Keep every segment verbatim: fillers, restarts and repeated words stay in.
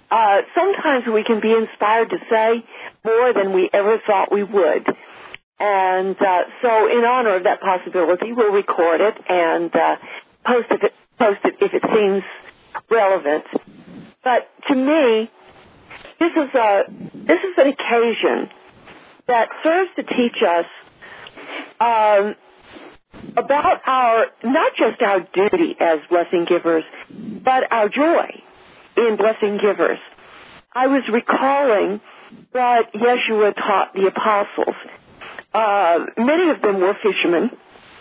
uh, sometimes we can be inspired to say more than we ever thought we would. And uh, so in honor of that possibility, we'll record it and uh, post it, post it if it seems relevant. But to me, this is a this is an occasion that serves to teach us um, about our, not just our duty as blessing givers, but our joy in blessing givers. I was recalling what Yeshua taught the apostles. Uh, many of them were fishermen,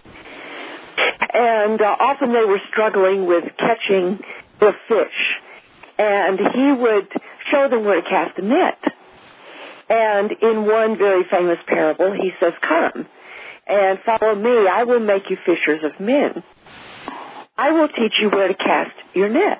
and uh, often they were struggling with catching the fish. And he would show them where to cast a net. And in one very famous parable, he says, "Come and follow me. I will make you fishers of men. I will teach you where to cast your net."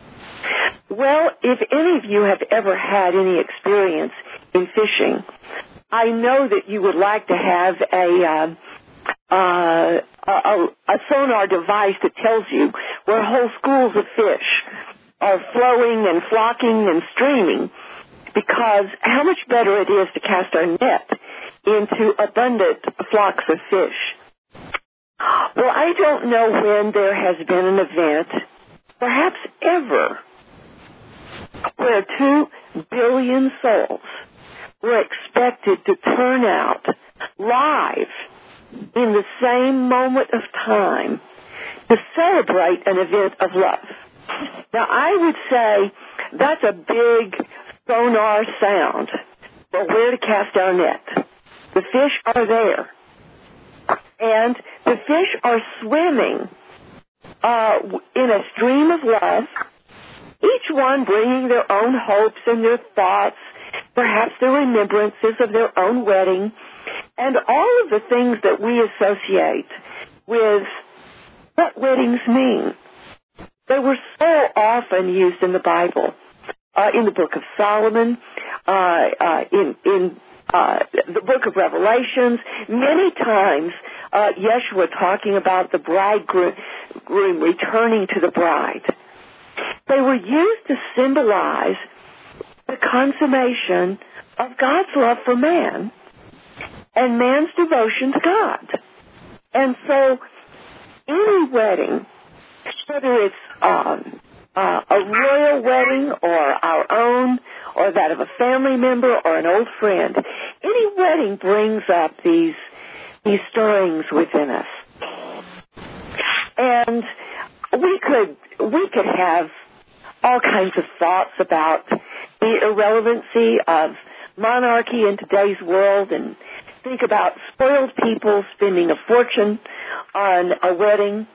Well, if any of you have ever had any experience in fishing, I know that you would like to have a, uh, uh, a, a sonar device that tells you where whole schools of fish are flowing and flocking and streaming, because how much better it is to cast our net into abundant flocks of fish. Well, I don't know when there has been an event, perhaps ever, where two billion souls were expected to turn out live in the same moment of time to celebrate an event of love. Now, I would say that's a big sonar sound for where to cast our net. The fish are there, and the fish are swimming uh, in a stream of love, each one bringing their own hopes and their thoughts, perhaps their remembrances of their own wedding, and all of the things that we associate with what weddings mean. They were so often used in the Bible, uh, in the book of Solomon, uh, uh, in, in uh, the book of Revelations. Many times, uh, Yeshua talking about the bridegroom returning to the bride. They were used to symbolize the consummation of God's love for man and man's devotion to God. And so, any wedding, whether it's um, uh, a royal wedding or our own or that of a family member or an old friend, any wedding brings up these these stirrings within us. And we could we could have all kinds of thoughts about the irrelevancy of monarchy in today's world, and think about spoiled people spending a fortune on a wedding.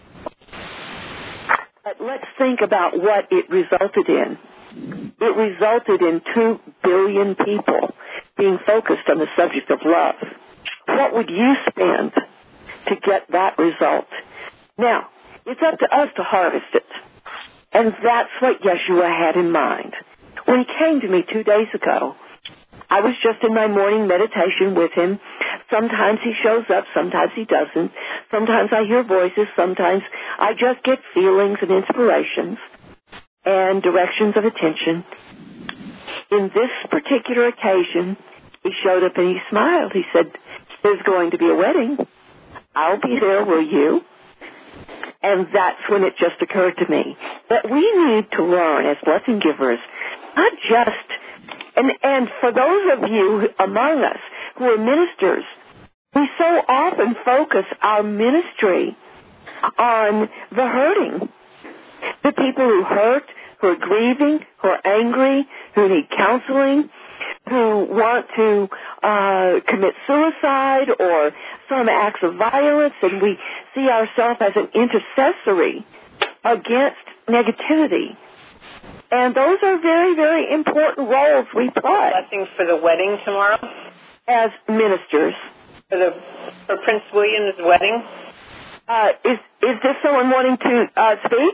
But let's think about what it resulted in. It resulted in two billion people being focused on the subject of love. What would you spend to get that result? Now, it's up to us to harvest it. And that's what Yeshua had in mind. When he came to me two days ago, I was just in my morning meditation with him. Sometimes he shows up, sometimes he doesn't. Sometimes I hear voices, sometimes I just get feelings and inspirations and directions of attention. In this particular occasion, he showed up and he smiled. He said, "There's going to be a wedding. I'll be there, will you?" And that's when it just occurred to me that we need to learn as blessing givers, not just, and, and for those of you among us who are ministers, we so often focus our ministry on the hurting, the people who hurt, who are grieving, who are angry, who need counseling, who want to uh, commit suicide or some acts of violence, and we see ourselves as an intercessory against negativity. And those are very, very important roles we play. Blessings for the wedding tomorrow? As ministers. For the for Prince William's wedding? Uh, is is this someone wanting to uh, speak?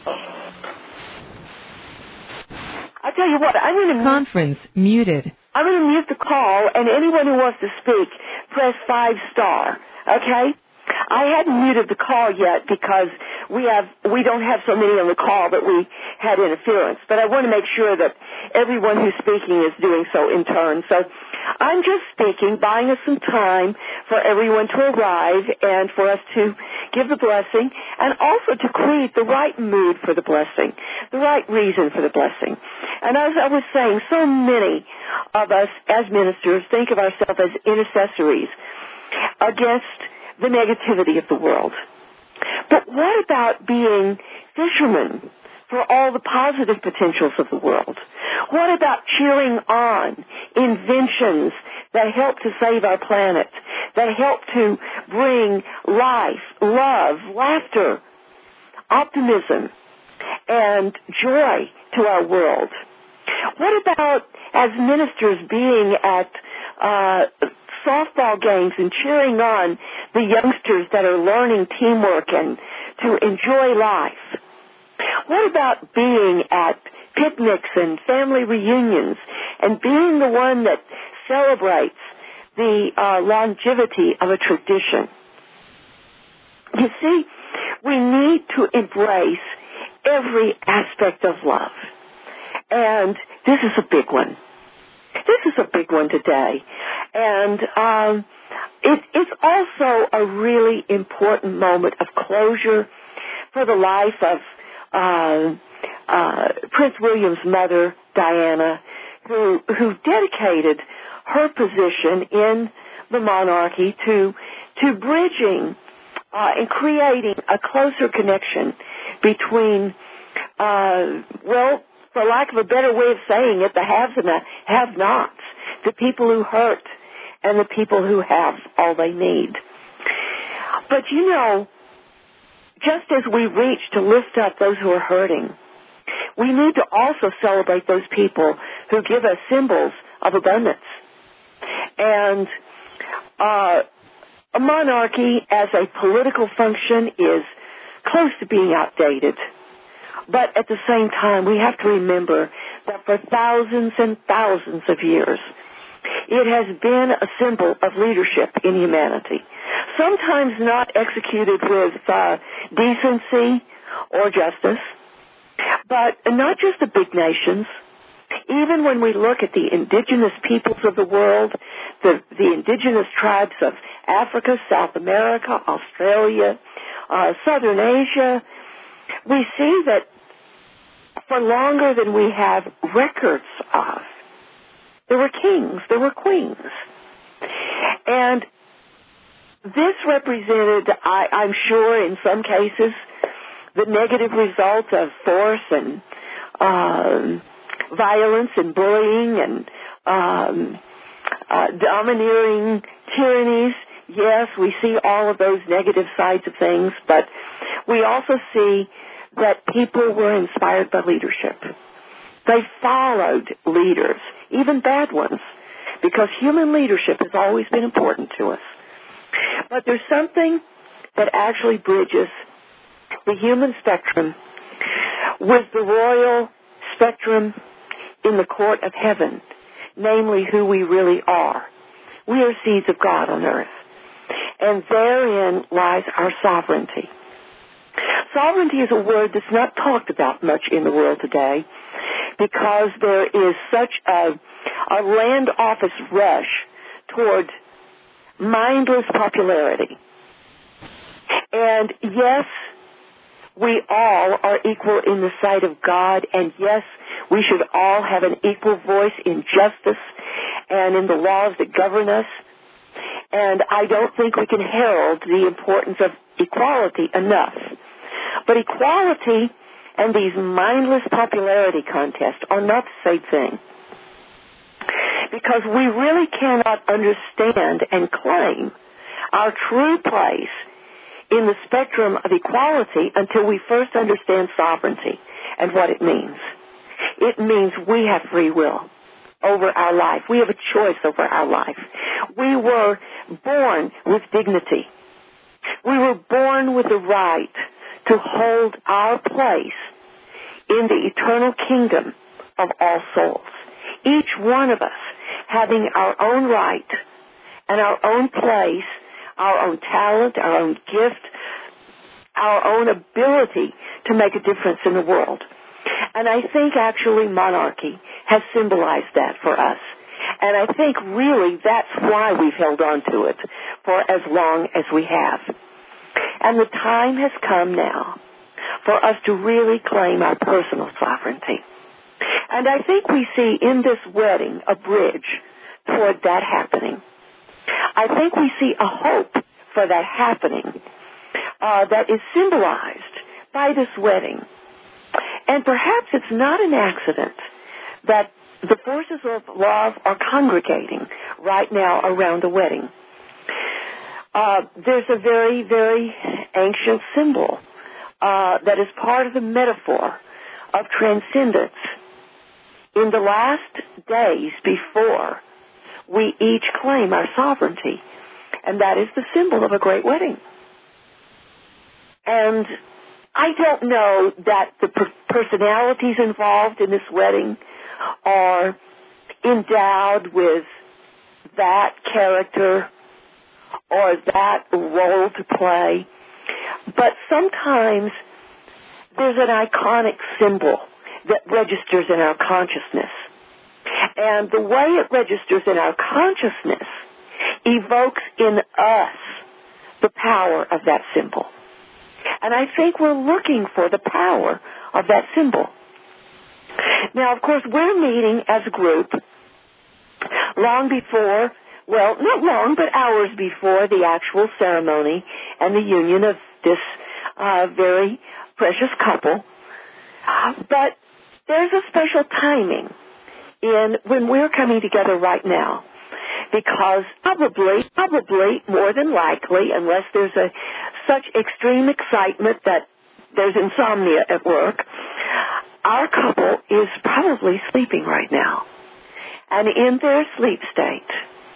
I'll tell you what, I'm going to... Conference muted. I'm going to mute the call, and anyone who wants to speak, press five star, okay? I hadn't muted the call yet because we have we don't have so many on the call that we had interference. But I want to make sure that everyone who's speaking is doing so in turn. So I'm just speaking, buying us some time for everyone to arrive and for us to give the blessing and also to create the right mood for the blessing, the right reason for the blessing. And as I was saying, so many of us as ministers think of ourselves as intercessories against the negativity of the world. But what about being fishermen for all the positive potentials of the world? What about cheering on inventions that help to save our planet, that help to bring life, love, laughter, optimism, and joy to our world? What about, as ministers, being at uh, softball games and cheering on the youngsters that are learning teamwork and to enjoy life? What about being at picnics and family reunions and being the one that celebrates the uh, longevity of a tradition? You see, we need to embrace every aspect of love. And this is a big one. This is a big one today. And um, it, it's also a really important moment of closure for the life of uh, uh, Prince William's mother, Diana, who, who dedicated her position in the monarchy to, to bridging uh, and creating a closer connection between, uh, well, for lack of a better way of saying it, the haves and the have-nots, the people who hurt and the people who have all they need. But you know, just as we reach to lift up those who are hurting, we need to also celebrate those people who give us symbols of abundance. And uh, a monarchy as a political function is close to being outdated. But at the same time, we have to remember that for thousands and thousands of years, it has been a symbol of leadership in humanity. Sometimes not executed with uh, decency or justice, but not just the big nations. Even when we look at the indigenous peoples of the world, the, the indigenous tribes of Africa, South America, Australia, uh, Southern Asia, we see that for longer than we have records of, there were kings, there were queens. And this represented, I, I'm sure in some cases, the negative results of force and um, violence and bullying and um, uh, domineering tyrannies. Yes, we see all of those negative sides of things, but we also see that people were inspired by leadership. They followed leaders, even bad ones, because human leadership has always been important to us. But there's something that actually bridges the human spectrum with the royal spectrum in the court of heaven, namely who we really are. We are seeds of God on earth, and therein lies our sovereignty. Sovereignty is a word that's not talked about much in the world today because there is such a, a land office rush toward mindless popularity. And yes, we all are equal in the sight of God, and yes, we should all have an equal voice in justice and in the laws that govern us. And I don't think we can herald the importance of equality enough. But equality and these mindless popularity contests are not the same thing. Because we really cannot understand and claim our true place in the spectrum of equality until we first understand sovereignty and what it means. It means we have free will over our life. We have a choice over our life. We were born with dignity. We were born with the right to hold our place in the eternal kingdom of all souls. Each one of us having our own right and our own place, our own talent, our own gift, our own ability to make a difference in the world. And I think actually monarchy has symbolized that for us. And I think really that's why we've held on to it for as long as we have. And the time has come now for us to really claim our personal sovereignty. And I think we see in this wedding a bridge toward that happening. I think we see a hope for that happening uh, that is symbolized by this wedding. And perhaps it's not an accident that the forces of love are congregating right now around the wedding. Uh, there's a very, very ancient symbol uh, that is part of the metaphor of transcendence. In the last days before we each claim our sovereignty, and that is the symbol of a great wedding. And I don't know that the per- personalities involved in this wedding are endowed with that character or that role to play, but sometimes there's an iconic symbol that registers in our consciousness. And the way it registers in our consciousness evokes in us the power of that symbol. And I think we're looking for the power of that symbol. Now, of course, we're meeting as a group long before, well, not long, but hours before the actual ceremony and the union of this uh, very precious couple. But there's a special timing in when we're coming together right now, because probably, probably more than likely, unless there's a such extreme excitement that there's insomnia at work, our couple is probably sleeping right now. And in their sleep state,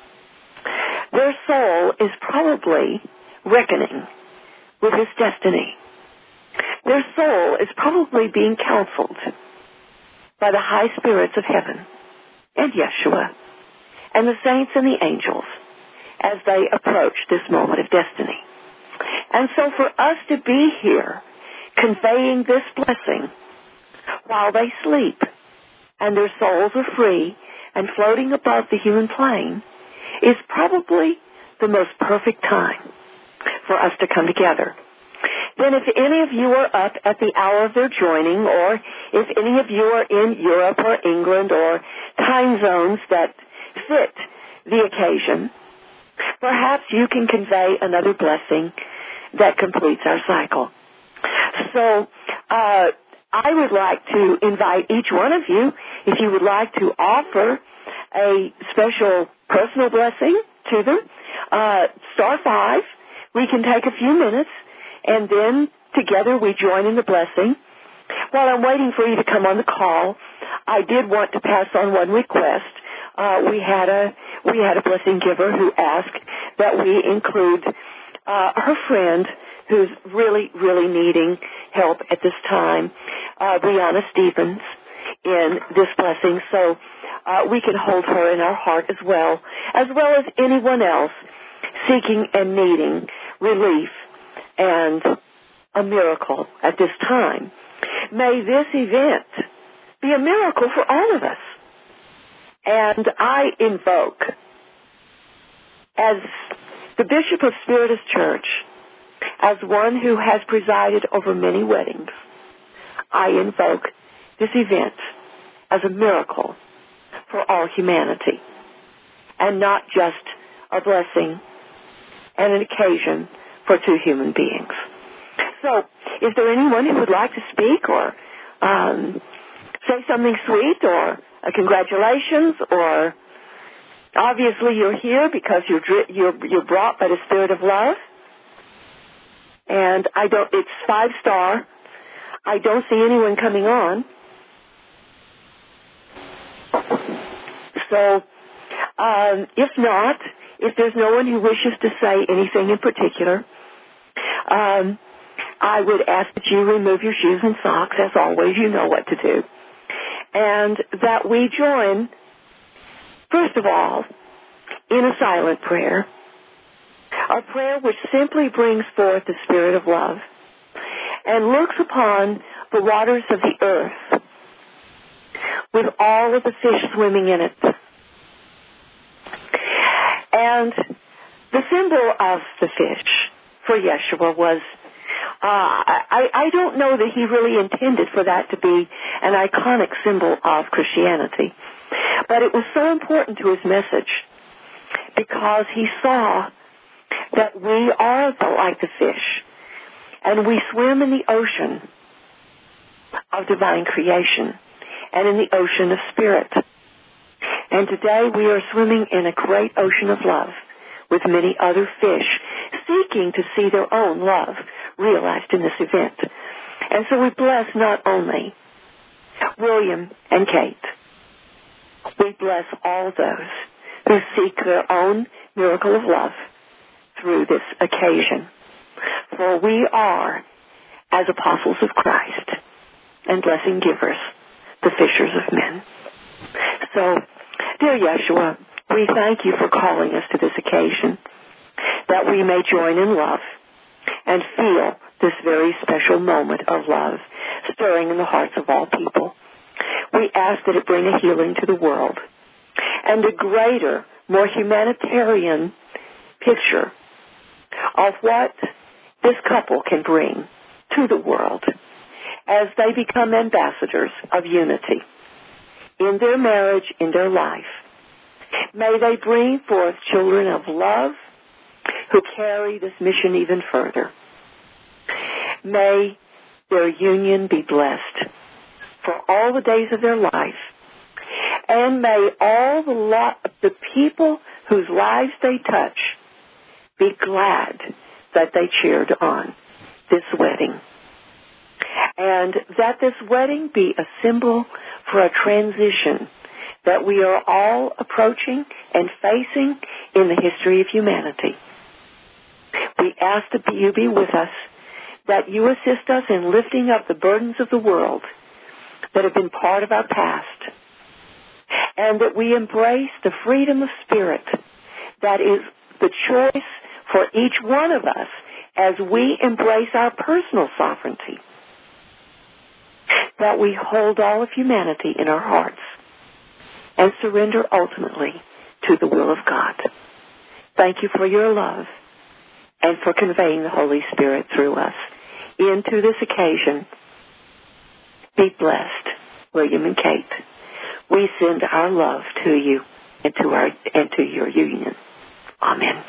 their soul is probably reckoning with its destiny. Their soul is probably being counseled by the high spirits of heaven and Yeshua and the saints and the angels as they approach this moment of destiny. And so for us to be here conveying this blessing while they sleep and their souls are free and floating above the human plane is probably the most perfect time for us to come together. Then if any of you are up at the hour of their joining, or if any of you are in Europe or England or time zones that fit the occasion, perhaps you can convey another blessing that completes our cycle. So uh, I would like to invite each one of you, if you would like to offer a special personal blessing to them, uh, star five. We can take a few minutes, and then together we join in the blessing. While I'm waiting for you to come on the call, I did want to pass on one request. Uh, we had a we had a blessing giver who asked that we include uh, her friend who's really, really needing help at this time, uh, Brianna Stevens, in this blessing. So uh, we can hold her in our heart as well, as well as anyone else seeking and needing relief and a miracle at this time. May this event be a miracle for all of us. And I invoke, as the Bishop of Spiritus Church, as one who has presided over many weddings, I invoke this event as a miracle for all humanity, and not just a blessing and an occasion for two human beings. So, is there anyone who would like to speak or um, say something sweet or a congratulations, or obviously you're here because you're you're you're brought by the Spirit of love, and I don't. It's five star. I don't see anyone coming on. So, um, if not, if there's no one who wishes to say anything in particular, um, I would ask that you remove your shoes and socks. As always, you know what to do. And that we join, first of all, in a silent prayer, a prayer which simply brings forth the Spirit of love and looks upon the waters of the earth with all of the fish swimming in it. And the symbol of the fish for Yeshua was, uh, I, I don't know that he really intended for that to be an iconic symbol of Christianity, but it was so important to his message because he saw that we are like the fish, and we swim in the ocean of divine creation and in the ocean of spirit. And today we are swimming in a great ocean of love with many other fish seeking to see their own love realized in this event. And so we bless not only William and Kate, we bless all those who seek their own miracle of love through this occasion. For we are, as apostles of Christ and blessing givers, the fishers of men. So, dear Yeshua, we thank you for calling us to this occasion, that we may join in love and feel this very special moment of love stirring in the hearts of all people. We ask that it bring a healing to the world and a greater, more humanitarian picture of what this couple can bring to the world as they become ambassadors of unity in their marriage, in their life. May they bring forth children of love who carry this mission even further. May their union be blessed for all the days of their life. And may all the, lo- the people whose lives they touch be glad that they cheered on this wedding. And that this wedding be a symbol for a transition that we are all approaching and facing in the history of humanity. We ask that you be with us, that you assist us in lifting up the burdens of the world that have been part of our past, and that we embrace the freedom of spirit that is the choice for each one of us as we embrace our personal sovereignty, that we hold all of humanity in our hearts and surrender ultimately to the will of God. Thank you for your love and for conveying the Holy Spirit through us into this occasion. Be blessed, William and Kate. We send our love to you and to our and to your union. Amen.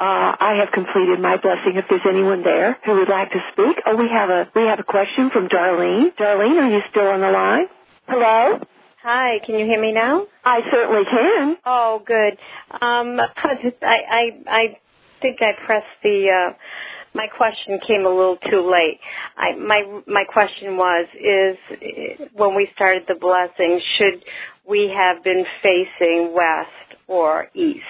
uh, I have completed my blessing. If there's anyone there who would like to speak, oh, we have a we have a question from Darlene. Darlene, are you still on the line? Hello. Hi, can you hear me now? I certainly can. Oh, good. Um, I, I, I think I pressed the, uh, my question came a little too late. I, my, my question was, is when we started the blessing, should we have been facing west or east?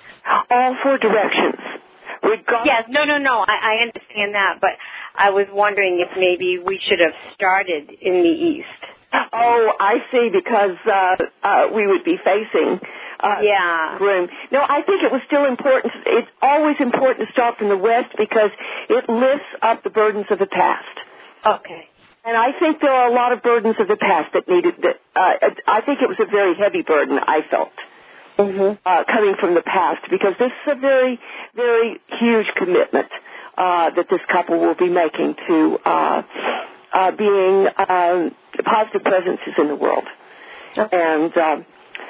All four directions. Regardless. Yes, no, no, no, I, I understand that, but I was wondering if maybe we should have started in the east. Oh, I see, because uh, uh, we would be facing uh, yeah. room. No, I think it was still important. It's always important to start from the west because it lifts up the burdens of the past. Okay. And I think there are a lot of burdens of the past that needed, that, uh, I think it was a very heavy burden, I felt, mm-hmm. uh, coming from the past, because this is a very, very huge commitment uh, that this couple will be making to uh, uh, being um, positive presences in the world. Okay. And um,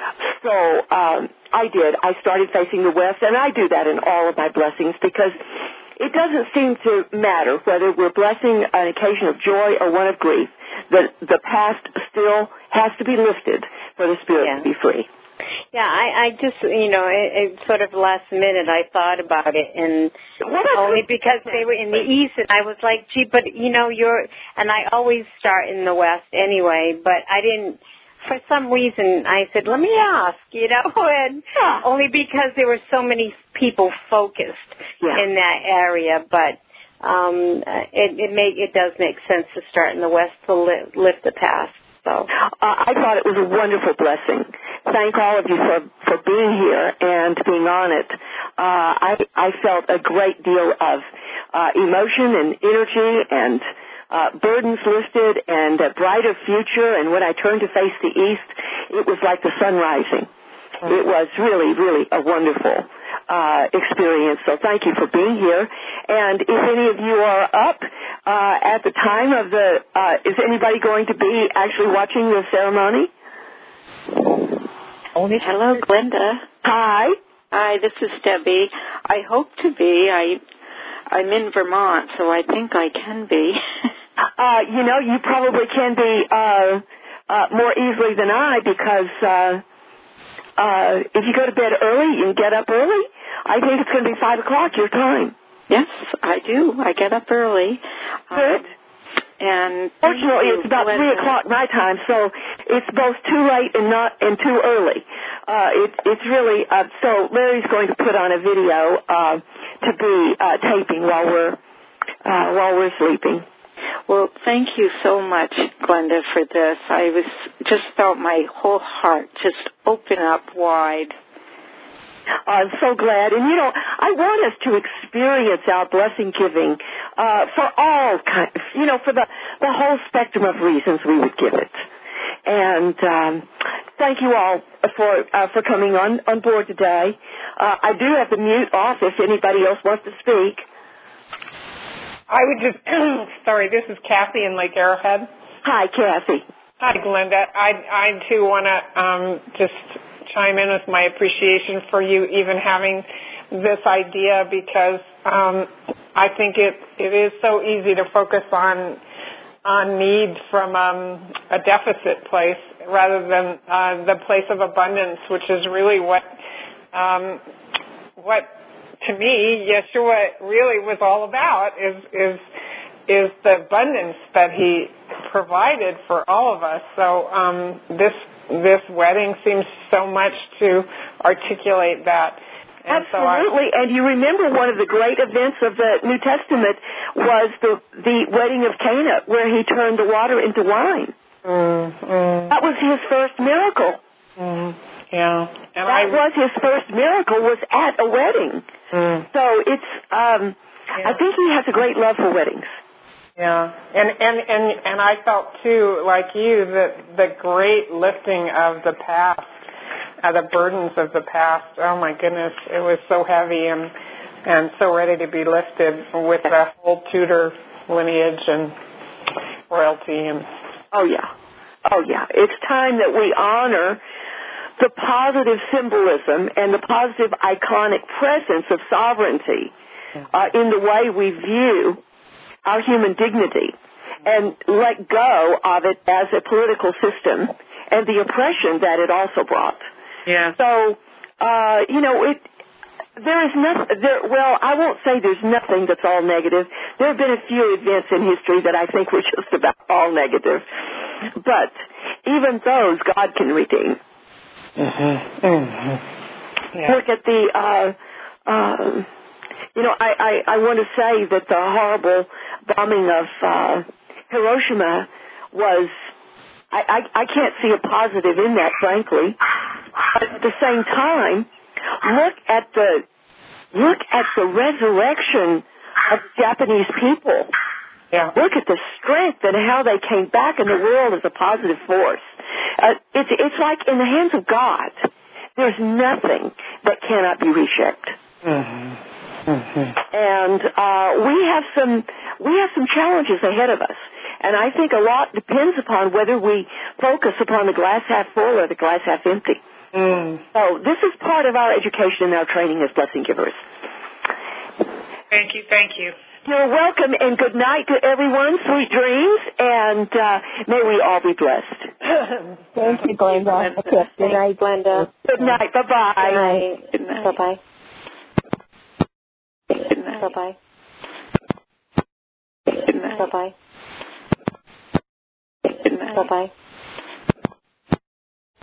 so um, I did. I started facing the west, and I do that in all of my blessings because it doesn't seem to matter whether we're blessing an occasion of joy or one of grief. The, the past still has to be lifted for the spirit yeah. to be free. Yeah, I, I just, you know, it, it sort of last minute I thought about it, and only because they were in the east, and I was like, gee, but, you know, you're, and I always start in the west anyway, but I didn't, for some reason, I said, let me ask, you know, and yeah. only because there were so many people focused yeah. in that area, but um, it, it, make, it does make sense to start in the west to lift, lift the past. So uh, I thought it was a wonderful blessing. Thank all of you for, for being here and being on it. Uh, I, I felt a great deal of uh, emotion and energy and uh, burdens lifted and a brighter future. And when I turned to face the east, it was like the sun rising. It was really, really a wonderful uh, experience. So thank you for being here. And if any of you are up uh, at the time of the, uh, is anybody going to be actually watching the ceremony? Hello, Glenda. Hi. Hi, this is Debbie. I hope to be. I, I'm in Vermont, so I think I can be. uh, you know, you probably can be uh, uh, more easily than I because uh, uh, if you go to bed early and get up early, I think it's going to be five o'clock your time. Yes, I do. I get up early. Good. Um, And fortunately, it's about three o'clock my time, so it's both too late and not and too early. Uh, it, it's really uh, so. Larry's going to put on a video uh, to be uh, taping while we're uh, while we're sleeping. Well, thank you so much, Glenda, for this. I was just felt my whole heart just open up wide. I'm so glad. And, you know, I want us to experience our blessing giving uh, for all kinds, you know, for the, the whole spectrum of reasons we would give it. And um, thank you all for uh, for coming on, on board today. Uh, I do have the mute off if anybody else wants to speak. I would just, sorry, this is Kathy in Lake Arrowhead. Hi, Kathy. Hi, Glenda. I, I too, want to um, just chime in with my appreciation for you even having this idea because um, I think it, it is so easy to focus on on need from um, a deficit place rather than uh, the place of abundance, which is really what um, what to me Yeshua really was all about is is is the abundance that he provided for all of us. So um, this this wedding seems so much to articulate that. And Absolutely, so I, and you remember one of the great events of the New Testament was the the wedding of Cana, where he turned the water into wine. Mm, mm. That was his first miracle. Mm, yeah, and that I, was his first miracle was at a wedding. Mm. So it's, um, yeah. I think he has a great love for weddings. Yeah, and, and, and, and I felt, too, like you, that the great lifting of the past, uh, the burdens of the past, oh, my goodness, it was so heavy and and so ready to be lifted with the whole Tudor lineage and royalty. And Oh, yeah. Oh, yeah. It's time that we honor the positive symbolism and the positive iconic presence of sovereignty uh, in the way we view our human dignity, and let go of it as a political system and the oppression that it also brought. Yeah. So, uh, you know, it, there is nothing, there, well, I won't say there's nothing that's all negative. There have been a few events in history that I think were just about all negative. But even those, God can redeem. Mm-hmm. Mm-hmm. Yeah. Look at the, uh, uh, you know, I, I, I want to say that the horrible bombing of uh, Hiroshima was, I, I, I can't see a positive in that, frankly. But at the same time, look at the, look at the resurrection of the Japanese people. Yeah. Look at the strength and how they came back in the world as a positive force. Uh, it's, it's like in the hands of God, there's nothing that cannot be reshaped. Mm-hmm. Mm-hmm. And uh, we have some we have some challenges ahead of us, and I think a lot depends upon whether we focus upon the glass half full or the glass half empty. Mm. So this is part of our education and our training as blessing givers. Thank you, thank you. You're welcome, and good night to everyone. Sweet dreams, and uh, may we all be blessed. Thank you, Glenda. Okay. Good night, Glenda. Good night. Bye-bye. Good night. Good night. Bye-bye. Good night. Bye-bye. Good night. Bye-bye. Good night. Bye-bye.